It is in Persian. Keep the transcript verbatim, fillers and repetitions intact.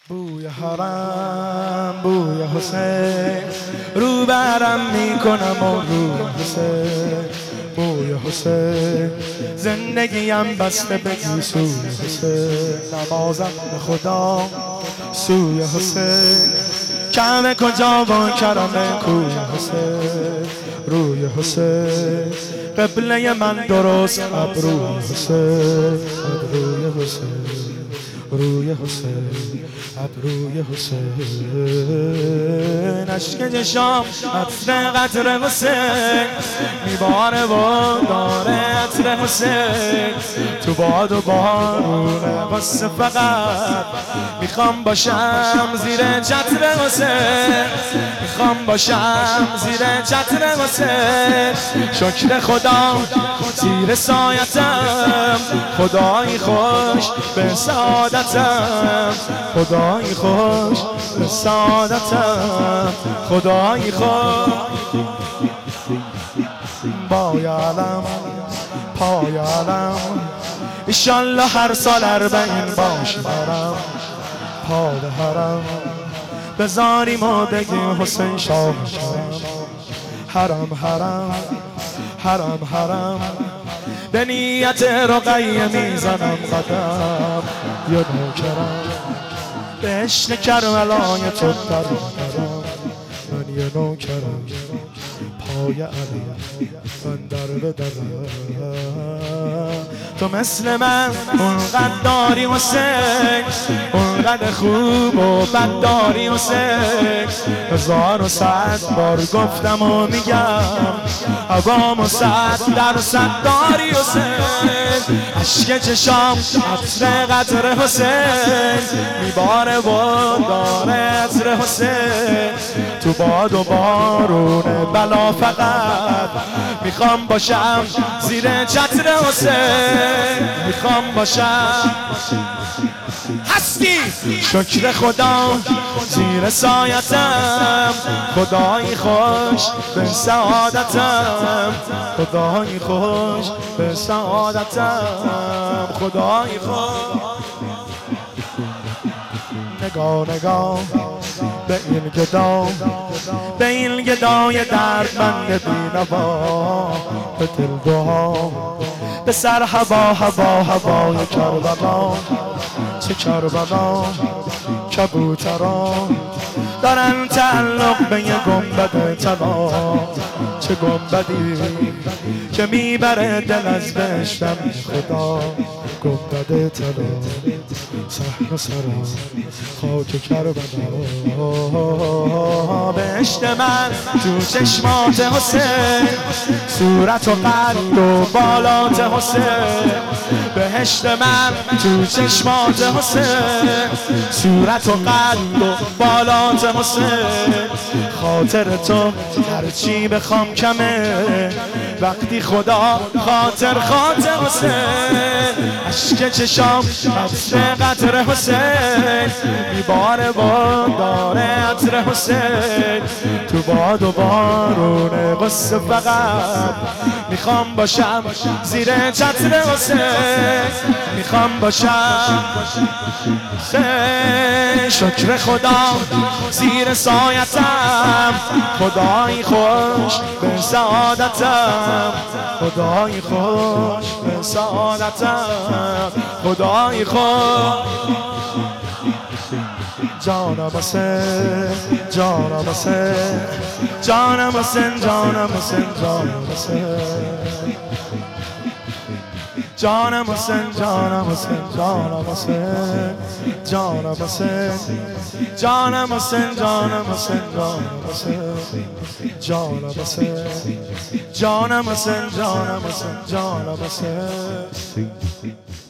بوی حرم بوی حسین رو برم میکنم و روی حسین بوی حسین زندگیم بسته به سوی حسین نمازم به خدا سوی حسین کعبه کجا و کرم کوی حسین روی حسین قبله من درست ابروی حسین ابروی حسین روی حسین ابروی حسین اشک چشام عطر قطر حسین میباره و داره عطر حسین تو باد و بارون قصه فقط میخوام باشم زیر چتر حسین میخوام باشم زیر چتر حسین شکر خدا زیر سایتم خدایی خوش به سعادتم خدایی خوش به سعادتم خدایی خوش بای علم پای علم ایشالله هر سال اربعین باش برم پاد حرم بذاریم و بگیم حسین شاه حرم حرم حرم حرم به نیت رقیه میزنم قدم یا نوکرم بهشت کربلای تو در درم من یه نوکرم پای علی من در به درم تو مثل من اونقدر داری حسین اونقدر خوب و بد داری حسین هزار و صد بار گفتم و میگم هوام و صد در صد داری حسین اشک چشام عطر قطر حسین میباره و داره عطر حسین تو باد و بارون بلا فقط میخوام باشم زیر چتر حسین میخوام باشم هستی شکر خدا زیر سایتم خدایی خوش به سعادتم خدایی خوش به سعادتم خدایی خوش نگاه نگاه به این گدا به این گدای دردمند بی‌نوا به دلگوها به سر هوا هوا هوای کربلا چه کربلا کبوتران دارن تعلق به یه گنبد طلا چه گنبدی که میبره دل از بهشتم خدا گنبد طلا صحن سرا خاک کربلا بهشت من تو چشمات حسین صورت و قد و بالات حسین بهشت من تو چشمات حسین صورت و قد و بالات حسین خاطر تو هرچی بخوام کمه وقتی خدا خاطر خاطر حسین اشک چشام عطر قطر حسین میباره و داره عطر حسین تو باد و بارون قصه فقط میخوام باشم زیر چتر حسین میخوام باشم شکر خدا زیر سایتم خدایی خوش به سعادتم خدایی خوش به سعادتم خدایی خوش جانم حسین جانم حسین جانم حسین جانم حسین جانم حسین جانم حسین جانم حسین جانم حسین جانم حسین جانم حسین جانم حسین جانم حسین جانم حسین جانم حسین جانم حسین جانم حسین